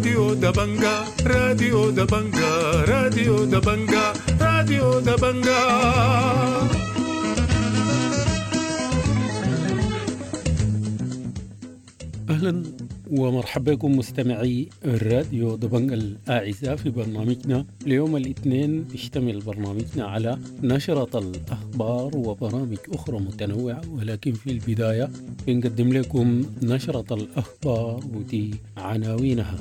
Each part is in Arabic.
راديو دبنجا راديو دبنجا راديو دبنجا راديو دبنجا. أهلا ومرحبا بكم مستمعي الراديو دبنجا الأعزاء في برنامجنا ليوم الاثنين. بيشتمل برنامجنا على نشرة الأخبار وبرامج أخرى متنوعة، ولكن في البداية بنقدم لكم نشرة الأخبار ودي عناوينها.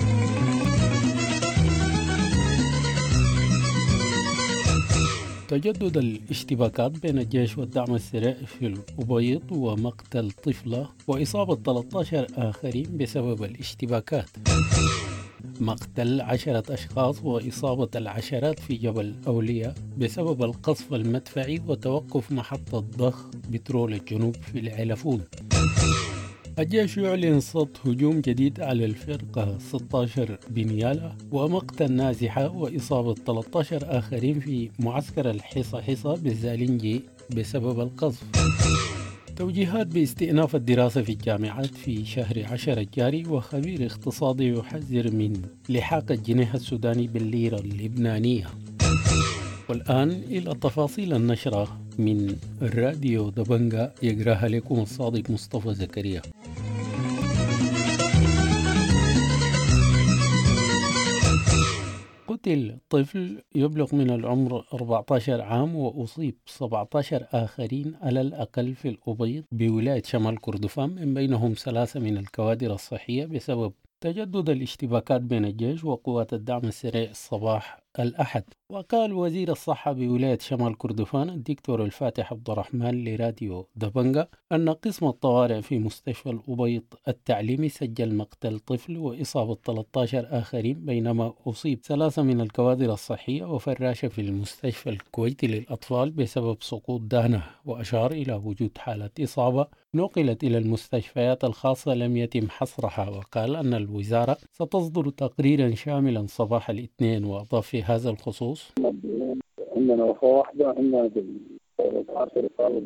تجدد الاشتباكات بين الجيش والدعم السريع في الأبيض ومقتل طفلة وإصابة 13 آخرين بسبب الاشتباكات. مقتل 10 أشخاص وإصابة العشرات في جبل أولياء بسبب القصف المدفعي وتوقف محطة ضخ بترول الجنوب في العلفون. الجيش يعلن صد هجوم جديد على الفرقة 16 بنيالة ومقتل نازحة وإصابة 13 آخرين في معسكر الحصة بالزالنجي بسبب القصف. توجيهات باستئناف الدراسة في الجامعات في شهر 10 الجاري، وخبير اقتصادي يحذر من لحاق الجنيه السوداني بالليرة اللبنانية. والآن إلى تفاصيل النشرة من الراديو دبنجا، يقراها لكم الصادق مصطفى زكريا. قتل طفل يبلغ من العمر 14 عام وأصيب 17 آخرين على الأقل في الأبيض بولاية شمال كردفان، من بينهم 3 من الكوادر الصحية بسبب تجدد الاشتباكات بين الجيش وقوات الدعم السريع الصباح الأحد. وقال وزير الصحة بولاية شمال كردفان الدكتور الفاتح عبد الرحمن لراديو دبنجا أن قسم الطوارئ في مستشفى الأبيض التعليمي سجل مقتل طفل وإصابة 13 آخرين، بينما أصيب 3 من الكوادر الصحية وفراشة في المستشفى الكويتي للأطفال بسبب سقوط دهنه. وأشار إلى وجود حالة إصابة نقلت إلى المستشفيات الخاصة لم يتم حصرها، وقال أن الوزارة ستصدر تقريرا شاملا صباح الاثنين. وأضاف في هذا الخصوص: عندنا وفاة واحدة، عندنا 10 إصابة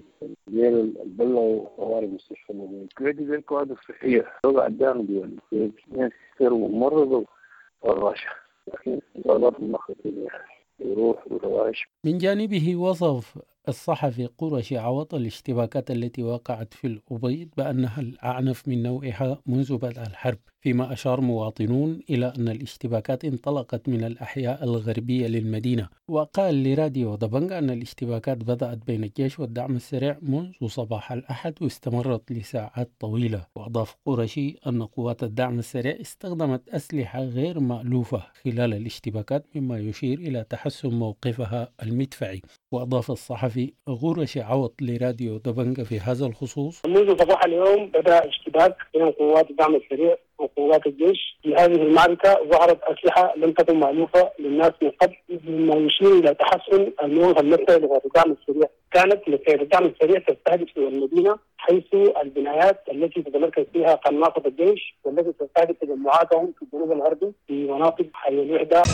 ديال البلة وطوارئ مستشفى الكويتي زي الكوادر الصحية وقع الدعم ديال ناس يصيروا ممرضة والراشة، لكن إصابات مخاطرة يروح وتواش. من جانبه وصف الصحفي قرشي عوض الاشتباكات التي وقعت في الأبيض بأنها الأعنف من نوعها منذ بدء الحرب، فيما أشار مواطنون إلى أن الاشتباكات انطلقت من الأحياء الغربية للمدينة. وقال لراديو دبنجا أن الاشتباكات بدأت بين الجيش والدعم السريع منذ صباح الأحد واستمرت لساعات طويلة. وأضاف قرشي أن قوات الدعم السريع استخدمت أسلحة غير مألوفة خلال الاشتباكات، مما يشير إلى تحسن موقفها المدفعي. وأضاف الصحفي غورش عوض لراديو دبنجا في هذا الخصوص: منذ صباح اليوم بدأ اشتباك بين قوات الدعم السريع وقوات الجيش. في هذه المعركة ظهرت أسلحة لم تكن مألوفة للناس من قبل، مما يشير إلى تحسن الموقف المدفعي لقوات الدعم السريع. كانت قوات الدعم السريع تستهدف المدينة، حيث البنايات التي تتمركز فيها قناصة الجيش والتي تستهدف تجمعاتهم في الجنوب الغربي في مناطق حي الوحدة.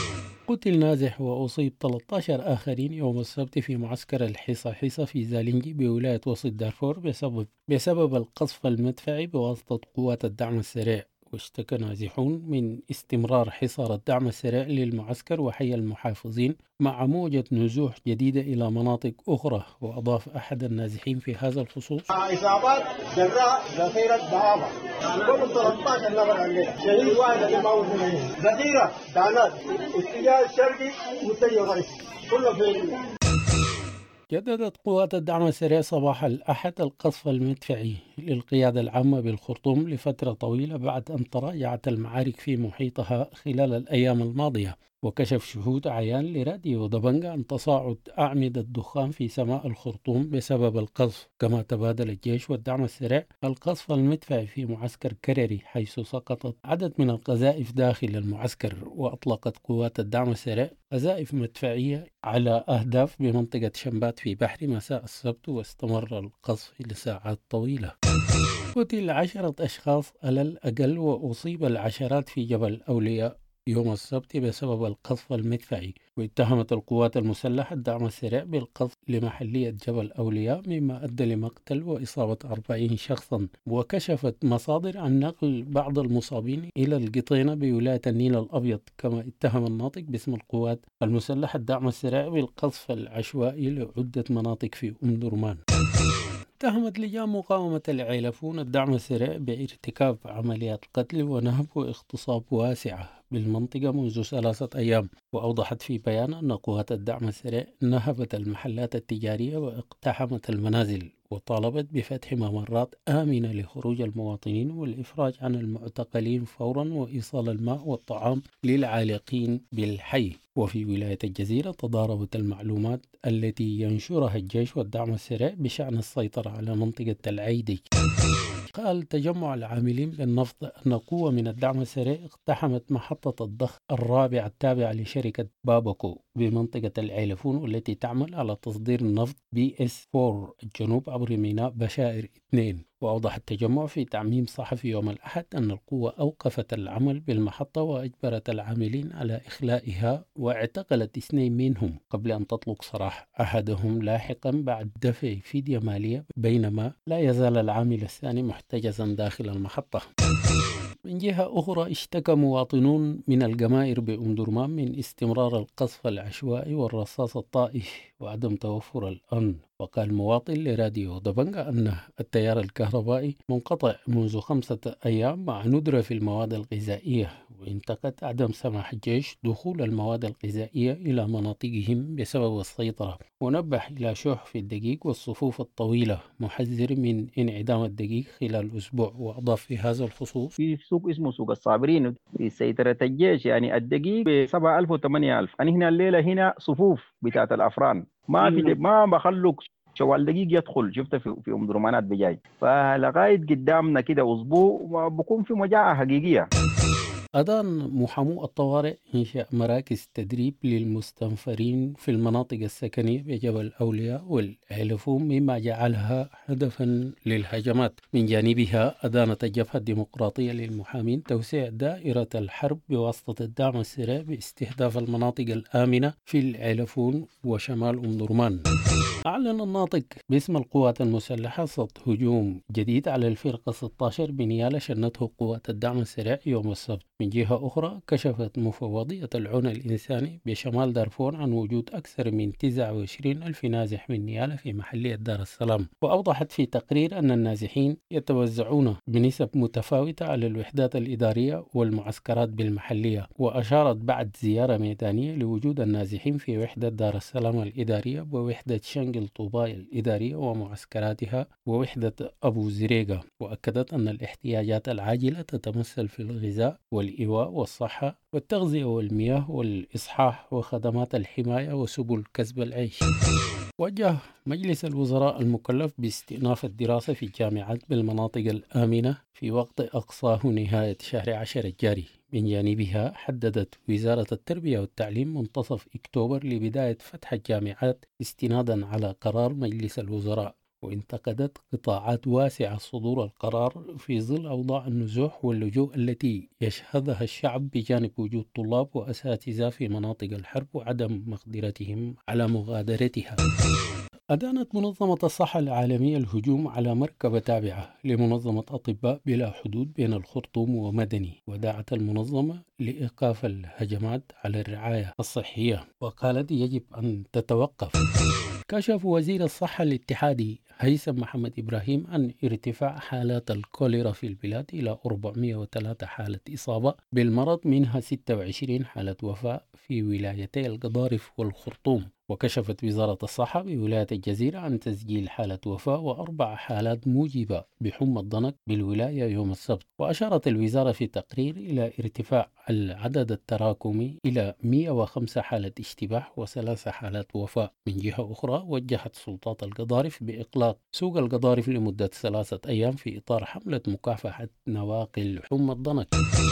قتل نازح وأصيب 13 آخرين يوم السبت في معسكر الحصة في زالنجي بولاية وسط دارفور بسبب القصف المدفعي بواسطة قوات الدعم السريع. واشتكى نازحون من استمرار حصار الدعم السريع للمعسكر وحي المحافظين مع موجة نزوح جديدة إلى مناطق أخرى. وأضاف أحد النازحين في هذا الخصوص: إصابات جراء ذخيرة ضعافة قبل 13 نفر عندنا، شهيد واحد اللي موت منهم، ذخيرة دانات اتجاه الشرقي متجه الغربي كله في. جددت قوات الدعم السريع صباح الأحد القصف المدفعي للقيادة العامة بالخرطوم لفترة طويلة بعد أن تراجعت المعارك في محيطها خلال الأيام الماضية. وكشف شهود عيان لراديو دبنجا عن تصاعد أعمدة دخان في سماء الخرطوم بسبب القصف. كما تبادل الجيش والدعم السريع القصف المدفعي في معسكر كرري، حيث سقطت عدد من القذائف داخل المعسكر. وأطلقت قوات الدعم السريع قذائف مدفعية على أهداف بمنطقة شمبات في بحري مساء السبت، واستمر القصف لساعات طويلة. قتل 10 أشخاص على الأقل وأصيب العشرات في جبل أولياء يوم السبت بسبب القصف المدفعي. واتهمت القوات المسلحة الدعم السريع بالقصف لمحلية جبل أولياء مما أدى لمقتل وإصابة 40 شخصا. وكشفت مصادر عن نقل بعض المصابين إلى القطينة بولاية النيل الأبيض. كما اتهم الناطق باسم القوات المسلحة الدعم السريع بالقصف العشوائي لعدة مناطق في درمان. اتهمت لجان مقاومة العيلفون الدعم السريع بارتكاب عمليات قتل ونهب واغتصاب واسعة بالمنطقة منذ 3 أيام. وأوضحت في بيان أن قوات الدعم السريع نهبت المحلات التجارية واقتحمت المنازل، وطالبت بفتح ممرات آمنة لخروج المواطنين والإفراج عن المعتقلين فورا وإيصال الماء والطعام للعالقين بالحي. وفي ولاية الجزيرة تضاربت المعلومات التي ينشرها الجيش والدعم السريع بشأن السيطرة على منطقة العيدج. قال تجمع العاملين بالنفط أن قوة من الدعم السريع اقتحمت محطة الضخ الرابعة التابعة لشركة بابكو بمنطقة العيلفون، والتي تعمل على تصدير النفط BS4 الجنوب عبر ميناء بشائر 2. وأوضح التجمع في تعميم صحفي يوم الأحد أن القوة أوقفت العمل بالمحطة وأجبرت العاملين على إخلائها، واعتقلت 2 منهم قبل أن تطلق سراح أحدهم لاحقا بعد دفع فدية مالية، بينما لا يزال العامل الثاني محتجزا داخل المحطة. من جهة أخرى اشتكى مواطنون من الجمائر بأمدرمان من استمرار القصف العشوائي والرصاص الطائش وعدم توفر الأمن. وقال مواطن لراديو دبنجا أن التيار الكهربائي منقطع منذ 5 أيام مع ندرة في المواد الغذائية، وانتقد عدم سماح الجيش دخول المواد الغذائية إلى مناطقهم بسبب السيطرة. ونبه إلى شح في الدقيق والصفوف الطويلة، محذر من انعدام الدقيق خلال أسبوع. وأضاف في هذا الخصوص: في سوق اسمه سوق الصابرين في سيطرة الجيش، يعني الدقيق ب 7000 و 8000. أنا هنا الليلة هنا صفوف بتاعت الأفران ما بخلوك شوال دقيق يدخل، شفت في أم درمانات بجاي، فلغاية قدامنا كده أسبوع بكون في مجاعة حقيقية. أدان محامو الطوارئ إنشاء مراكز تدريب للمستنفرين في المناطق السكنية بجبل أولياء والعيلفون، مما جعلها هدفا للهجمات. من جانبها أدانت الجبهة الديمقراطية للمحامين توسيع دائرة الحرب بواسطة الدعم السريع باستهداف المناطق الآمنة في العيلفون وشمال درمان. أعلن الناطق باسم القوات المسلحة صد هجوم جديد على الفرقة 16 بنيالة شنته قوات الدعم السريع يوم السبت. من جهة أخرى كشفت مفوضية العون الإنساني بشمال دارفور عن وجود أكثر من 29,000 نازح من نيالة في محلية دار السلام. وأوضحت في تقرير أن النازحين يتوزعون بنسب متفاوتة على الوحدات الإدارية والمعسكرات بالمحلية. وأشارت بعد زيارة ميدانية لوجود النازحين في وحدة دار السلام الإدارية ووحدة شنقل طوباي الإدارية ومعسكراتها ووحدة أبو زريقة. وأكدت أن الاحتياجات العاجلة تتمثل في الغذاء والإيواء والصحة والتغذية والمياه والإصحاح وخدمات الحماية وسبل كسب العيش. وجه مجلس الوزراء المكلف باستئناف الدراسة في الجامعات بالمناطق الآمنة في وقت أقصاه نهاية شهر 10 الجاري. من جانبها حددت وزارة التربية والتعليم منتصف أكتوبر لبداية فتح الجامعات استنادا على قرار مجلس الوزراء. وانتقدت قطاعات واسعة صدور القرار في ظل أوضاع النزوح واللجوء التي يشهدها الشعب بجانب وجود طلاب وأساتذة في مناطق الحرب وعدم مقدرتهم على مغادرتها. أدانت منظمة الصحة العالمية الهجوم على مركبة تابعة لمنظمة أطباء بلا حدود بين الخرطوم ومدني، ودعت المنظمة لإيقاف الهجمات على الرعاية الصحية وقالت يجب أن تتوقف. كشف وزير الصحة الاتحادي هيثم محمد إبراهيم عن ارتفاع حالات الكوليرا في البلاد إلى 403 حالة إصابة بالمرض، منها 26 حالة وفاة في ولايتي القضارف والخرطوم. وكشفت وزارة الصحة بولاية الجزيرة عن تسجيل حالة وفاة و4 حالات موجبة بحمى الضنك بالولاية يوم السبت. وأشارت الوزارة في تقرير إلى ارتفاع العدد التراكمي إلى 105 حالة اشتباه و3 حالات وفاة. من جهة أخرى وجهت سلطات القضارف بإغلاق سوق القضارف لمدة 3 أيام في إطار حملة مكافحة نواقل حمى الضنك.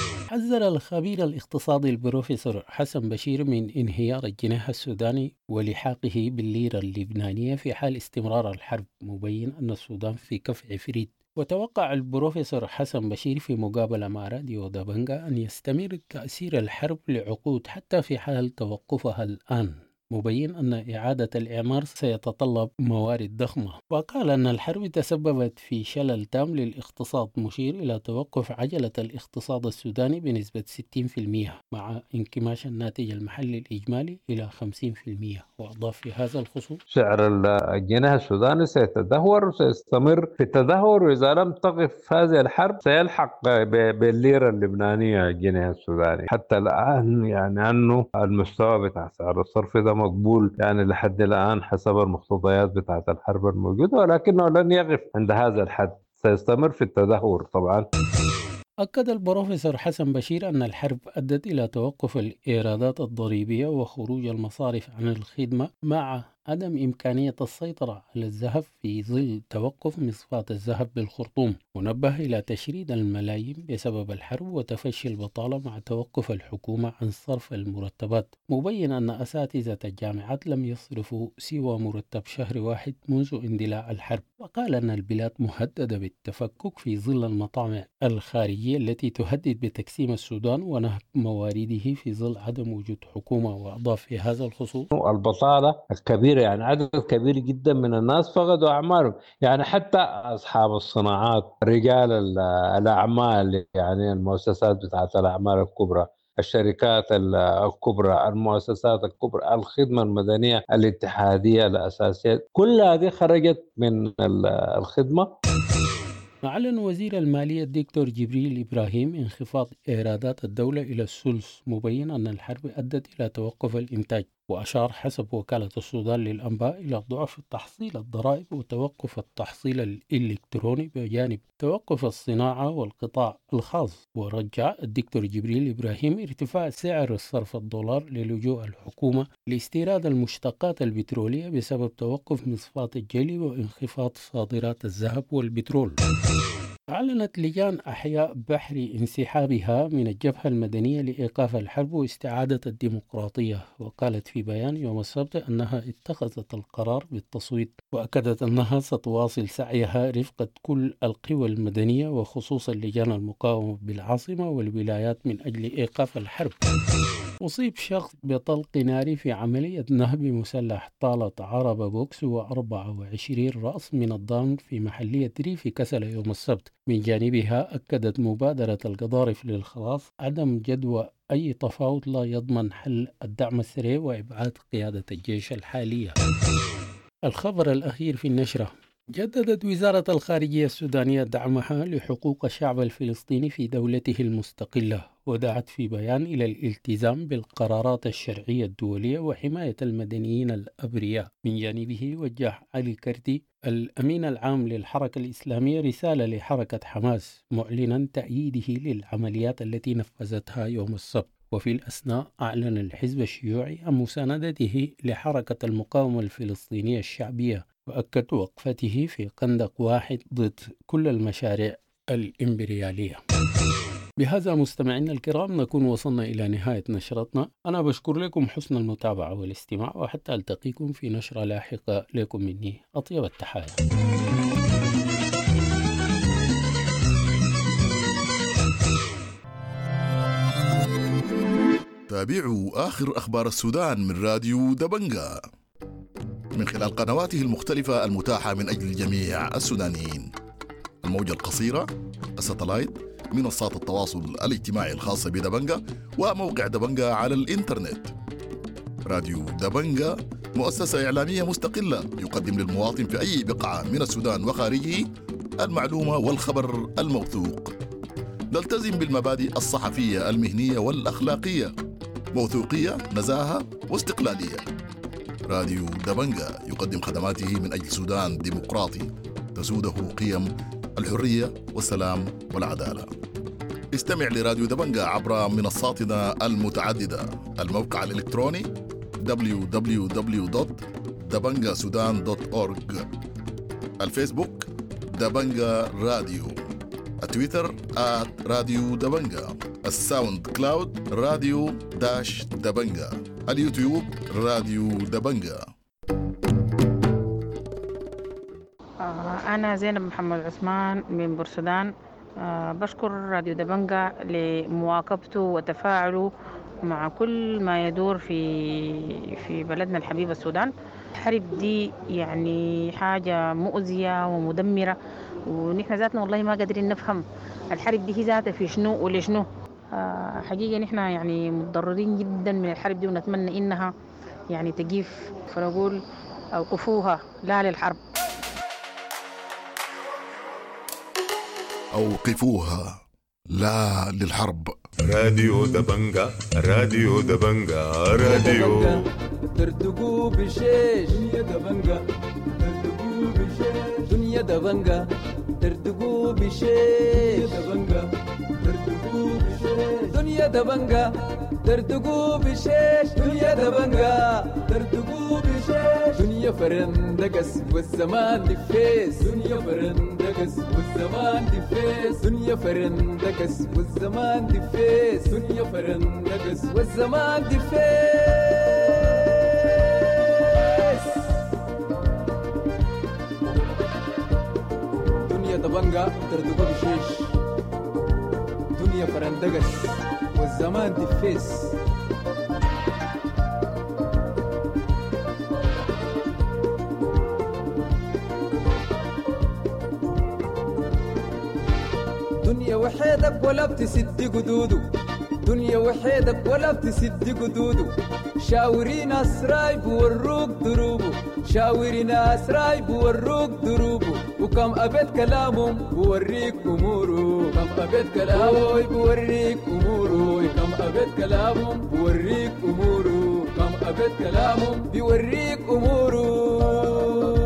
حذر الخبير الاقتصادي البروفيسور حسن بشير من انهيار الجنيه السوداني ولحاقه بالليرة اللبنانية في حال استمرار الحرب، مبين أن السودان في كف عفريت وتوقع البروفيسور حسن بشير في مقابلة مع راديو دبنجا أن يستمر تأثير الحرب لعقود حتى في حال توقفها الآن، مبين أن إعادة الإعمار سيتطلب موارد ضخمة. وقال أن الحرب تسببت في شلل تام للاقتصاد، مشير إلى توقف عجلة الاقتصاد السوداني بنسبة 60% مع انكماش الناتج المحلي الإجمالي إلى 50%. وأضاف في هذا الخصوص: سعر الجنيه السوداني سيتدهور وسيستمر في التدهور، وإذا لم تقف هذه الحرب سيلحق بالليرة اللبنانية الجنيه السوداني. حتى الآن يعني أنه المستوى بتاع سعر الصرف ده مقبول يعني لحد الآن حسب المقتضيات بتاعة الحرب الموجودة، ولكنه لن يقف عند هذا الحد، سيستمر في التدهور طبعا. أكد البروفيسور حسن بشير أن الحرب أدت إلى توقف الإيرادات الضريبية وخروج المصارف عن الخدمة مع عدم إمكانية السيطرة على الذهب في ظل توقف مصفات الذهب بالخرطوم، ونبه إلى تشريد الملايين بسبب الحرب وتفشي البطالة مع توقف الحكومة عن صرف المرتبات، مبين أن أساتذة الجامعات لم يصرفوا سوى مرتب شهر واحد منذ اندلاع الحرب. وقال أن البلاد مهددة بالتفكك في ظل المطامع الخارجية التي تهدد بتقسيم السودان ونهب موارده في ظل عدم وجود حكومة. وأضاف في هذا الخصوص: البطالة الكبيرة، يعني عدد كبير جدا من الناس فقدوا أعمالهم، يعني حتى أصحاب الصناعات، رجال الأعمال، يعني المؤسسات بتاعت الأعمال الكبرى، الشركات الكبرى، المؤسسات الكبرى، الخدمة المدنية، الاتحادية الأساسية، كل هذه خرجت من الخدمة. أعلن وزير المالية الدكتور جبريل إبراهيم انخفاض إيرادات الدولة إلى الثلث، مبين أن الحرب أدت إلى توقف الإنتاج. وأشار حسب وكالة السودان للأنباء إلى ضعف تحصيل الضرائب وتوقف التحصيل الإلكتروني بجانب توقف الصناعة والقطاع الخاص. ورجع الدكتور جبريل إبراهيم ارتفاع سعر الصرف الدولار للجوء الحكومة لاستيراد المشتقات البترولية بسبب توقف مصفات الجلي وانخفاض صادرات الذهب والبترول. أعلنت لجان أحياء بحر انسحابها من الجبهة المدنية لإيقاف الحرب واستعادة الديمقراطية، وقالت في بيان يوم السبت أنها اتخذت القرار بالتصويت، وأكدت أنها ستواصل سعيها رفقة كل القوى المدنية وخصوصا لجان المقاومة بالعاصمة والولايات من أجل إيقاف الحرب. أصيب شخص بطلق ناري في عملية نهب مسلح طالت عرب بوكس و24 رأس من الضامن في محلية ريف كسل يوم السبت. من جانبها أكدت مبادرة القضارف للخلاص عدم جدوى أي تفاوض لا يضمن حل الدعم السريع وإبعاد قيادة الجيش الحالية. الخبر الأخير في النشرة: جددت وزارة الخارجية السودانية دعمها لحقوق الشعب الفلسطيني في دولته المستقلة، ودعت في بيان إلى الالتزام بالقرارات الشرعية الدولية وحماية المدنيين الأبرياء. من جانبه وجه علي كردي الأمين العام للحركة الإسلامية رسالة لحركة حماس معلنا تأييده للعمليات التي نفذتها يوم السبت. وفي الأثناء أعلن الحزب الشيوعي عن مساندته لحركة المقاومة الفلسطينية الشعبية، وأكد وقفته في خندق واحد ضد كل المشاريع الإمبريالية. بهذا مستمعينا الكرام نكون وصلنا إلى نهاية نشرتنا. أنا بشكر لكم حسن المتابعة والاستماع، وحتى ألتقيكم في نشرة لاحقة. لكم مني أطيب التحايا. تابعوا آخر أخبار السودان من راديو دبنجا من خلال قنواته المختلفة المتاحة من أجل جميع السودانيين: الموجة القصيرة، الساتلايت، منصات التواصل الاجتماعي الخاصة بدبنجا، وموقع دبنجا على الإنترنت. راديو دبنجا مؤسسة إعلامية مستقلة يقدم للمواطن في أي بقعة من السودان وخارجه المعلومة والخبر الموثوق. نلتزم بالمبادئ الصحفية المهنية والأخلاقية: موثوقية، نزاهة، واستقلالية. راديو دبنجا يقدم خدماته من أجل سودان ديمقراطي تسوده قيم الحرية والسلام والعدالة. استمع لراديو دبنجا عبر منصاتنا المتعددة: الموقع الإلكتروني www.dabangasudan.org، الفيسبوك دبنجا راديو، التويتر @راديو دبنجا، الساوند كلاود راديو دبنجا، اليوتيوب راديو دبنجا. أنا زينب محمد عثمان من بورسودان. بشكر راديو دبنجة لمواكبته وتفاعله مع كل ما يدور في بلدنا الحبيب السودان. الحرب دي يعني حاجة مؤذية ومدمرة، ونحن ذاتنا والله ما قادرين نفهم الحرب دي هي ذاتها في شنو ولشنو. حقيقة نحن يعني متضررين جدا من الحرب دي، ونتمنى إنها يعني تجيف، فنقول أوقفوها لا للحرب. أوقفوها لا للحرب. راديو دبنجا راديو دبنجا راديو ترتقوا بشيش دنيا دبنجا ترتقوا بشيش دنيا دبنجا ترتقوا بشيش دبنجا ترتقوا بشيش دنيا دبنجا ترتقوا بشيش دنيا دبنجا ترتقوا بشيش دنيا فرندقس والزمان دفيس دنيا فرندقس والزمان دفيس دنيا فرندقس والزمان دفيس دنيا فرندقس والزمان دفيس دنيا دبنجا ترتقوا بشيش دنيا فرندقس والزمان دفيس دنيا وحيدك ولا بتسد قدوده دنيا وحيدك ولا بتسد قدوده شاورين أسراي بوروك دروبه شاورين أسراي بوروك دروبه وكم أبد كلامهم بوريك أموره كم أبد كلامهم بوريك أموره كم أبد كلامهم بوريك أموره كم أبد كلامهم بوريك أموره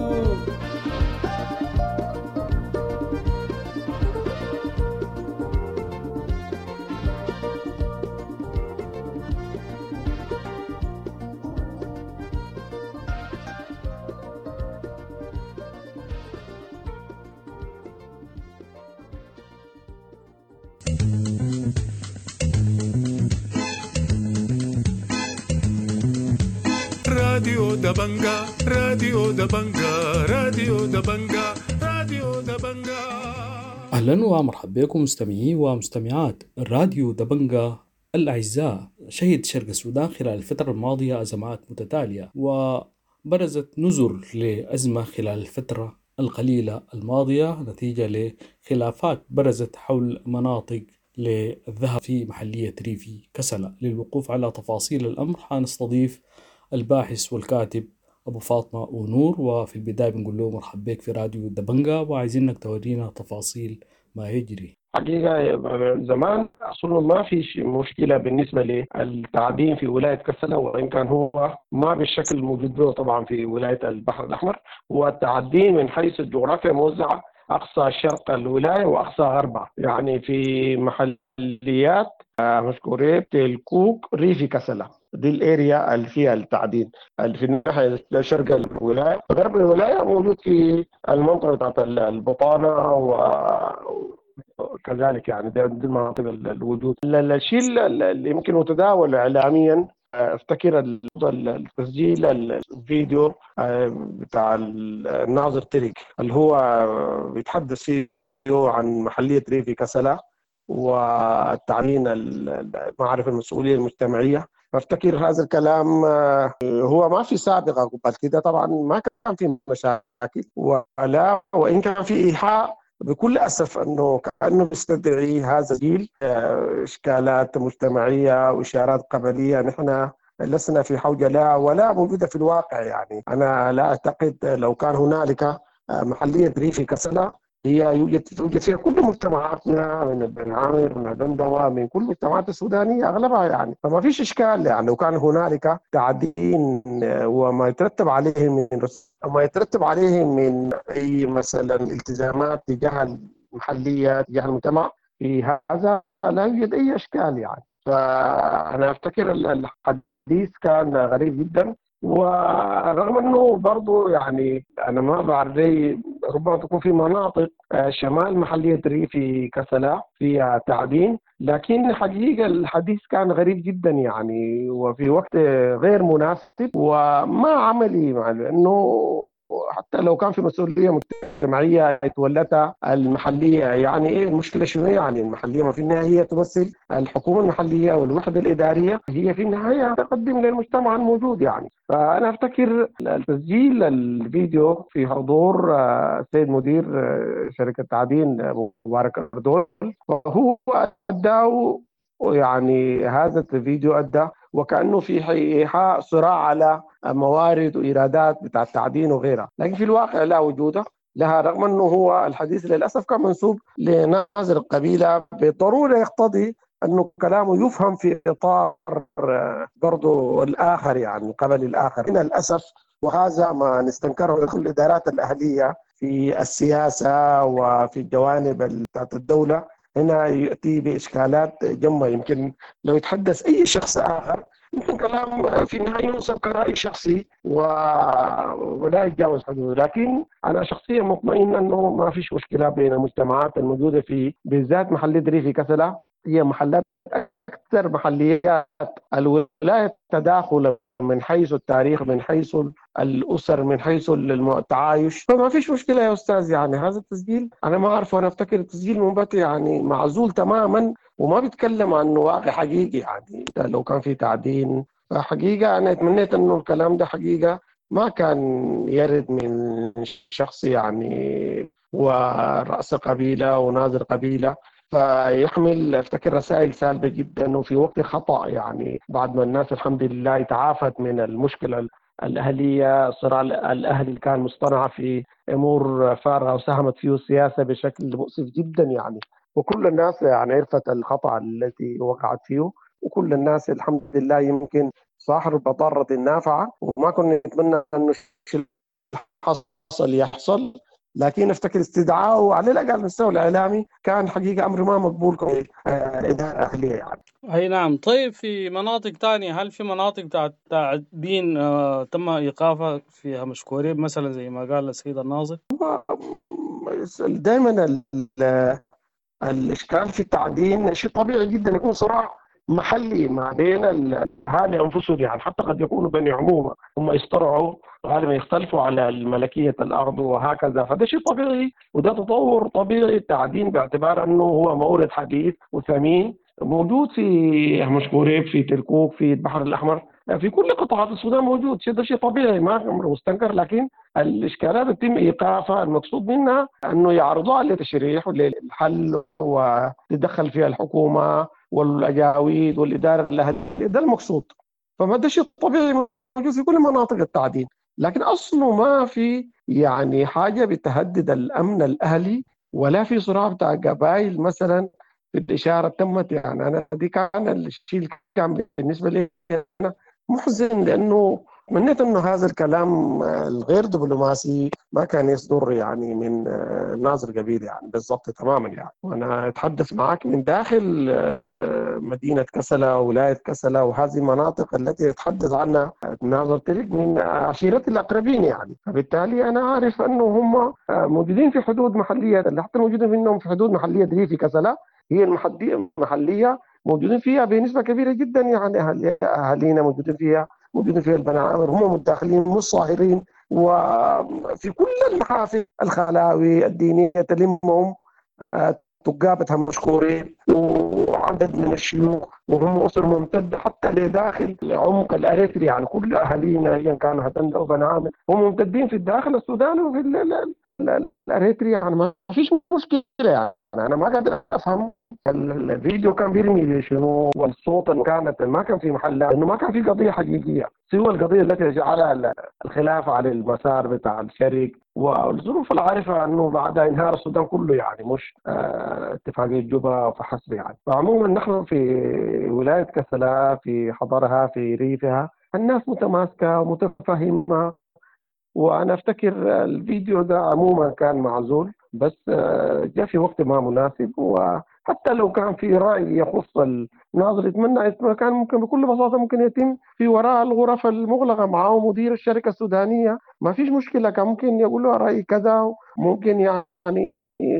راديو دبنجا راديو دبنجا راديو دبنجا راديو دبنجا. أهلا ومرحبا بكم مستمعي ومستمعات راديو دبنجا الأعزاء. شهد شرق السودان خلال الفترة الماضية أزمات متتالية، وبرزت نذر لأزمة خلال الفترة القليلة الماضية نتيجة لخلافات برزت حول مناطق للذهب في محلية ريفي كسلة. للوقوف على تفاصيل الأمر حنستضيف الباحث والكاتب أبو فاطمة ونور، وفي البداية بنقول له مرحبا بك في راديو دبنجا، وعايزينك تورينا تفاصيل ما يجري. حقيقة زمان أصلا ما في مشكلة بالنسبة للتعدين في ولاية كسلة، وإن كان هو ما بالشكل الموجود به طبعا في ولاية البحر الأحمر. والتعدين من حيث الجغرافيا موزعة أقصى شرق الولاية وأقصى غربها، يعني في محليات مشكورية الكوك ريفي كسلة، دي الاريا اللي فيها التعدين اللي في الناحيه شرق الولايه. غرب الولايه موجود في المنطقه بتاعت البطانه وكذلك، يعني دي المناطق الوجود. الشيء اللي يمكن متداول اعلاميا، افتكر التسجيل الفيديو بتاع الناظر تريك اللي هو بيتحدث فيه عن محليه ريفي كسلة والتعدين معرفة المسؤوليه المجتمعيه. فافتكر هذا الكلام هو ما في سابقه قبل كده، طبعا ما كان في مشاكل وان كان في ايحاء بكل اسف انه كانه بيستدعي هذا الجيل اشكالات مجتمعيه واشارات قبليه نحن لسنا في حوجه لها ولا موجوده في الواقع. يعني انا لا اعتقد لو كان هنالك محليه ريفي كسلة هي يوجد فيها كل مجتمعاتنا من بن عامر من دندوة من كل المجتمعات السودانية أغلبها، يعني فما فيش إشكال. يعني لو كان هنالك تعدين وما يترتب عليه من أي مثلا التزامات تجاه المحلية تجاه المجتمع، في هذا لا يوجد أي إشكال. يعني فأنا أفتكر الحديث كان غريب جدا، ورغم انه برضو يعني انا ما بعرف ربما تكون في مناطق شمال محليه ريفي كسلة فيها تعدين، لكن حقيقه الحديث كان غريب جدا يعني وفي وقت غير مناسب وما عملي، مع انه حتى لو كان في مسؤولية مجتمعية يتولتها المحلية، يعني إيه المشكلة شنو؟ يعني المحلية ما في النهاية هي تمثل الحكومة المحلية والوحدة الإدارية، هي في النهاية تقدم للمجتمع الموجود يعني. فأنا أفتكر التسجيل الفيديو في حضور السيد مدير شركة تعدين مبارك أردول، وهو أدى يعني هذا الفيديو أدى وكأنه في إيحاء صراع على موارد وإيرادات بتاع التعدين وغيرها، لكن في الواقع لا وجود لها، رغم أنه هو الحديث للأسف كان منسوب لناظر القبيلة. بالضرورة يقتضي أنه كلامه يفهم في إطار برضو الآخر، يعني قبل الآخر. من الأسف وهذا ما نستنكره لكل الإدارات الأهلية في السياسة وفي الجوانب بتاعت الدولة، هنا يأتي بإشكالات جمة. يمكن لو يتحدث أي شخص آخر يمكن كلام في النهاية يوصف كرأي شخصي ولا يتجاوز حدوده، لكن أنا شخصيا مطمئن أنه ما فيش مشكلة بين المجتمعات الموجودة في بالذات محلية ريفي كسلة. هي محلات أكثر محليات الولاية تداخلا من حيث التاريخ، من حيث الأسر، من حيث التعايش، فما فيش مشكلة يا أستاذ. يعني هذا التسجيل أنا ما أعرفه، أنا أفتكر التسجيل منبت يعني معزول تماما وما بيتكلم عن واقع حقيقي. يعني لو كان في تعدين فحقيقة أنا اتمنيت أنه الكلام ده حقيقة ما كان يرد من شخص يعني ورأس قبيلة وناظر قبيلة، فيحمل افتكر رسائل سالبه جدا وفي وقت خطا. يعني بعد ما الناس الحمد لله تعافت من المشكله الاهليه، الصراع الاهلي اللي كان مصطنع في امور فارغه وساهمت فيه السياسه بشكل مؤسف جدا يعني، وكل الناس يعني عرفت الخطا التي وقعت فيه، وكل الناس الحمد لله يمكن صاحب بضاره نافعه، وما كنا نتمنى انه الشيء حصل يحصل، لكن افتكر استدعائه على الاقل المستوى الاعلامي كان حقيقه امر ما مقبول كاداره اهليه يعني. اي نعم. طيب في مناطق تانية، هل في مناطق بتاعت تعدين تم ايقافها فيها مشكورين مثلا زي ما قال السيد الناظر؟ دائما الاشكال في التعدين شيء طبيعي جدا، يكون صراع محلي ما بين الاهالي انفسهم، يعني حتى قد يكونوا بني عمومه هم يصطرعوا غالبا يختلفوا على ملكيه الارض وهكذا، فده شيء طبيعي وده تطور طبيعي. التعدين باعتبار انه هو مورد حديث وثمين موجود في مشكوريب، في تركوك، في البحر الاحمر، في كل قطاعات السودان موجود. ده شيء طبيعي ما مستنكر، لكن الاشكالات يتم ايقافها المقصود منها انه يعرضوها للتشريح وللحل وتدخل فيها الحكومه والاجاويد والاداره الاهليه، ده المقصود. فما ده شيء طبيعي موجود في كل مناطق التعدين، لكن اصله ما في يعني حاجه بتهدد الامن الاهلي ولا في صراع بتاع قبائل مثلا في الاشاره تمت. يعني انا دي كان الشيء اللي كان بالنسبه لي انا محزن، لانه تمنيت انه هذا الكلام الغير دبلوماسي ما كان يصدر يعني من ناظر قبيل يعني بالضبط تماما يعني. وانا اتحدث معك من داخل مدينة كسلة وولاية كسلة وهذه المناطق التي يتحدث عنها ناظر تريك من عشيرتي الأقربين يعني، فبالتالي أنا عارف أنه هم موجودين في حدود محلية، اللي حتى موجودين منهم في حدود محلية ريفي كسلة هي المحلية موجودين فيها بنسبة كبيرة جدا، يعني أهالينا موجودين فيها، موجودين فيها البناعمر، هم متداخلين مش صاهرين، وفي كل المحافل الخلاوي الدينية تلمهم تقابتها مشكورين وعدد من الشيوخ، وهم أسر ممتدة حتى لداخل عمق الأريتري، يعني كل أهالينا إن كانوا هتندى وبنعامل هم ممتدين في الداخل السوداني وفي الأريتري، يعني ما فيش مشكلة. يعني أنا ما قادر أفهم الفيديو كان بيرمي شنو، والصوت اللي كانت ما كان في محلها، إنه ما كان في قضية حقيقية سوى القضية التي جعلها الخلاف على المسار بتاع الشريك والظروف العارفة أنه بعدها انهار السودان كله، يعني مش اتفاقية جوبا فحسب يعني. فعموما نحن في ولاية كسلة في حضرها في ريفها الناس متماسكة ومتفهمة، وأنا أفتكر الفيديو ده عموما كان معزول بس جاء في وقت ما مناسب، وحتى لو كان في رأي يخص الناظر يتمنى كان ممكن بكل بساطة ممكن يتم في وراء الغرف المغلقة معه مدير الشركة السودانية، ما فيش مشكلة، كان ممكن يقول له رأي كذا، ممكن يعني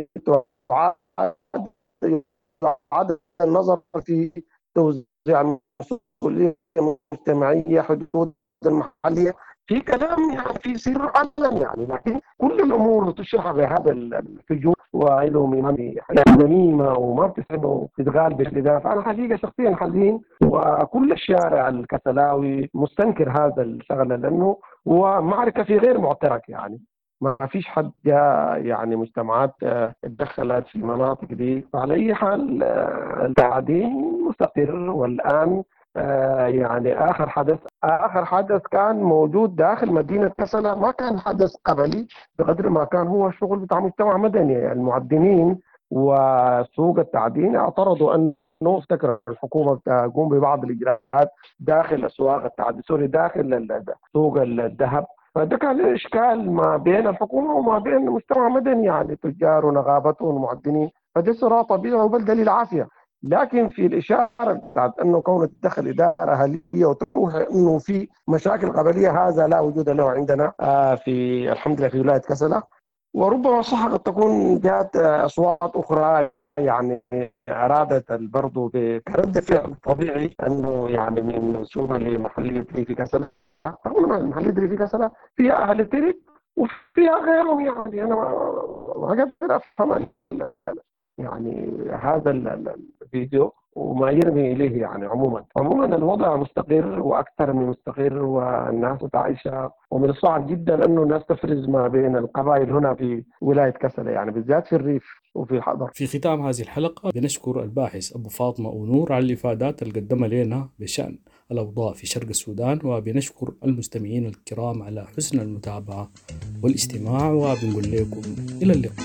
تعاد النظر في توزيع المسؤولية المجتمعية حدود المحلية. في كلام يعني في سر علم يعني، لكن كل الامور تشرح بهذا الفجور وإلهم إمام نميمة وما بتسمعوا تتغال بالإضافة. فأنا حقيقة شخصيا حزين، وكل الشارع الكسلاوي مستنكر هذا الشغلة، لأنه هو معركة في غير معترك يعني. ما فيش حد يعني مجتمعات اتدخلت في المناطق دي. فعلى أي حال التعدين مستقر. والآن يعني آخر حدث كان موجود داخل مدينة كسلة، ما كان حدث قبلي بقدر ما كان هو شغل بتاع مجتمع مدني. يعني المعدنين وسوق التعدين اعترضوا أنه افتكر الحكومة تقوم ببعض الإجراءات داخل أسواق التعدين داخل سوق الذهب. فده كان إشكال ما بين الحكومة وما بين المجتمع المدني، يعني تجار ونقابتهم ومعدنين. فده صراع طبيعي وبلدة للعافية. لكن في الإشارة بتاعت أنه كون تدخل إدارة أهلية وتروح أنه في مشاكل قبلية، هذا لا وجود له عندنا في الحمد لله في ولاية كسلة. وربما صح قد تكون جاءت أصوات أخرى يعني أرادت برضو كرد فعل طبيعي أنه يعني من منسوبة لمحلية في كسلة. محلية في كسلة فيها أهل الترك وفيها غيرهم. يعني أنا ما قدر أفهم يعني هذا الفيديو وما يرمي إليه. يعني عموما الوضع مستقر وأكثر من مستقر، والناس متعايشة. ومن الصعب جدا أنه الناس تفرز ما بين القبائل هنا في ولاية كسلة، يعني بالذات في الريف وفي الحضر. في ختام هذه الحلقة بنشكر الباحث أبو فاطمة ونور على الإفادات اللي قدمها لنا بشأن الأوضاع في شرق السودان، وبنشكر المستمعين الكرام على حسن المتابعة والاستماع، وبنقول لكم إلى اللقاء.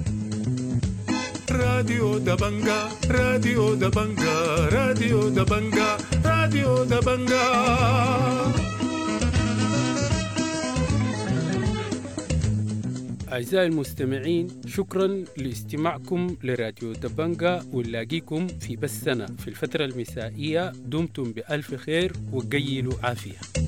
راديو دبنجا راديو دبنجا راديو دبنجا راديو دبنجا. أعزائي المستمعين، شكرا لاستماعكم لراديو دبنجا، ونلاقيكم في بثنا في الفترة المسائية. دمتم بألف خير وقيلوا عافية.